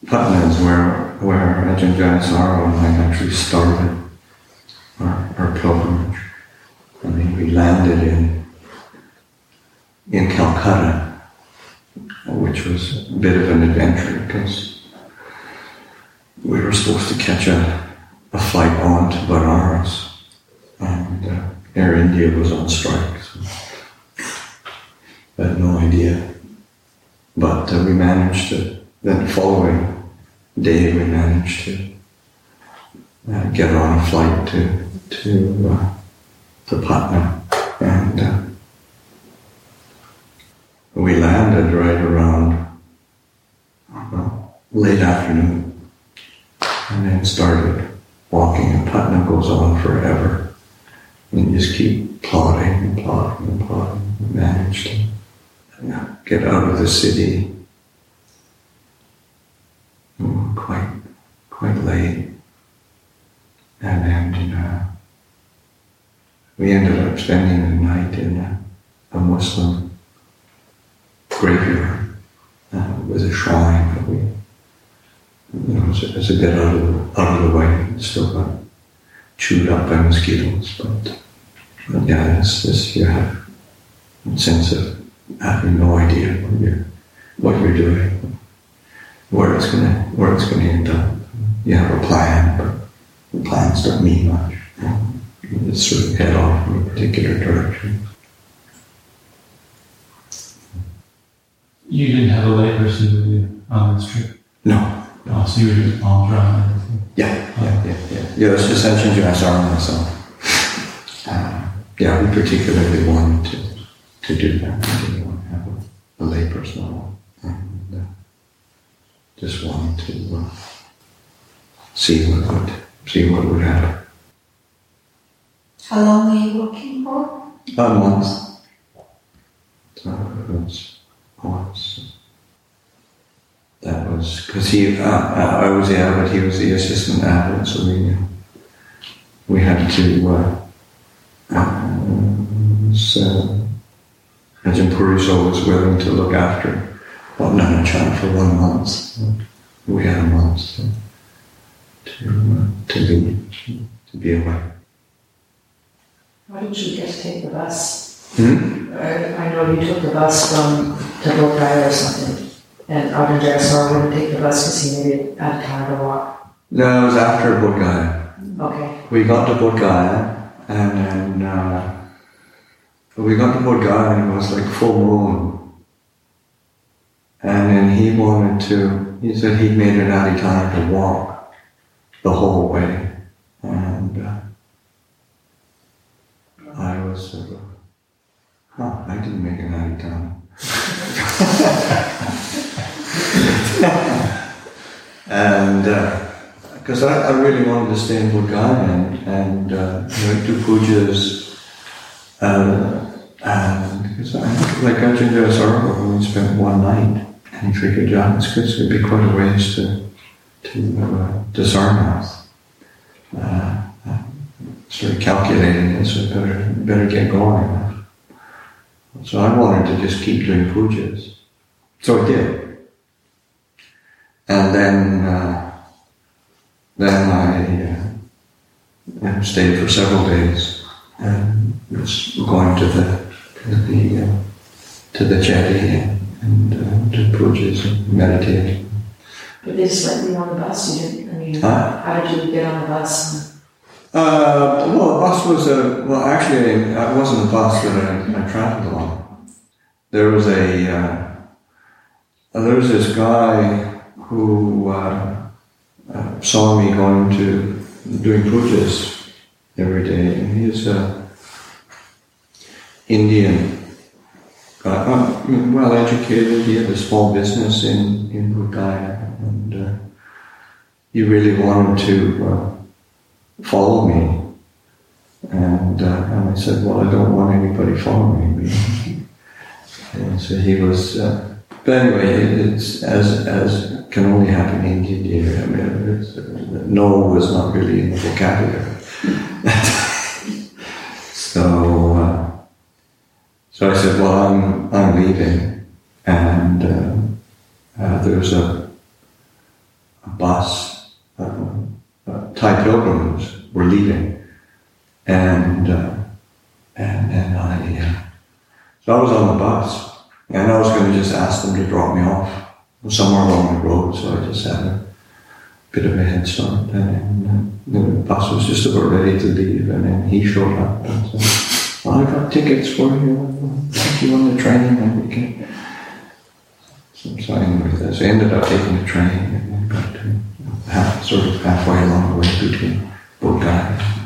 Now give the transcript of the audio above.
Patna is where Ajahn Jayasaro and I actually started our pilgrimage. I mean, we landed in Calcutta, which was a bit of an adventure because we were supposed to catch a flight on to Banaras, and Air India was on strike, so I had no idea. But we managed to, then the following day we managed to get on a flight to Patna, and we landed right around late afternoon, and then started walking, and Patna goes on forever. And you just keep plodding and plodding and plodding. We managed to get out of the city quite late, and then we ended up spending the night in a Muslim graveyard with a shrine that we, it's a bit out of the way. It still got chewed up by mosquitoes, but yeah, it's you have a sense of having no idea what you're doing, where it's gonna end up. You have a plan, but the plans don't mean much. You just sort of head off in a particular direction. You didn't have a layperson with you on this trip? No. Oh, so you were just palms around and everything? Yeah, it's just Ajahn Jayasaro and myself. We particularly wanted to do that. We didn't want to have a layperson along. And just wanted to see what would happen. How long were you working for? A month. So it was that was because I was the abbot, he was the assistant abbot, so we had to. Ajahn Puriso was willing to look after Nanachan for 1 month. We had a month to leave, to be away. Why didn't you just take the bus? I know you took the bus to Bodh Gaya or something, and Ajahn Jayasaro wouldn't take the bus because he needed time to walk. No, it was after Bodh Gaya. Okay. We got to Bodh Gaya, and then we got to Bodh Gaya, and it was like full moon. And then he said he'd made it out of time to walk the whole way. And I was sort of, I didn't make it out of time. And because I really wanted to stay in Bodh Gaya and do pujas. And because like Ajahn Jayasaro, we spent one night, and he figured, it's going to be quite a ways to Sarnath. Started calculating this, so better get going. So I wanted to just keep doing pujas. So I did. And then I stayed for several days and was going to the jetty and do pujas and meditate. But they just let you on the bus? You didn't? How did you get on the bus? The bus was actually, it wasn't a bus that I traveled on. There was this guy who saw me doing pujas every day, and he's a Indian guy, well educated. He had a small business in Bodh Gaya, and he really wanted to follow me, and I said, well, I don't want anybody following me. And so he was, but anyway, it's as can only happen in India. I mean, no was not really in the vocabulary. So I said, well, I'm leaving, and there's a bus, Thai pilgrims were leaving, and so I was on the bus, and I was going to just ask them to drop me off somewhere along the road, so I just had a bit of a head start, and the bus was just about ready to leave, and then he showed up and said, well, I got tickets for you, I'll take you on the train, and we can... So anyway, I ended up taking the train, and got to halfway along the way between Bodh Gaya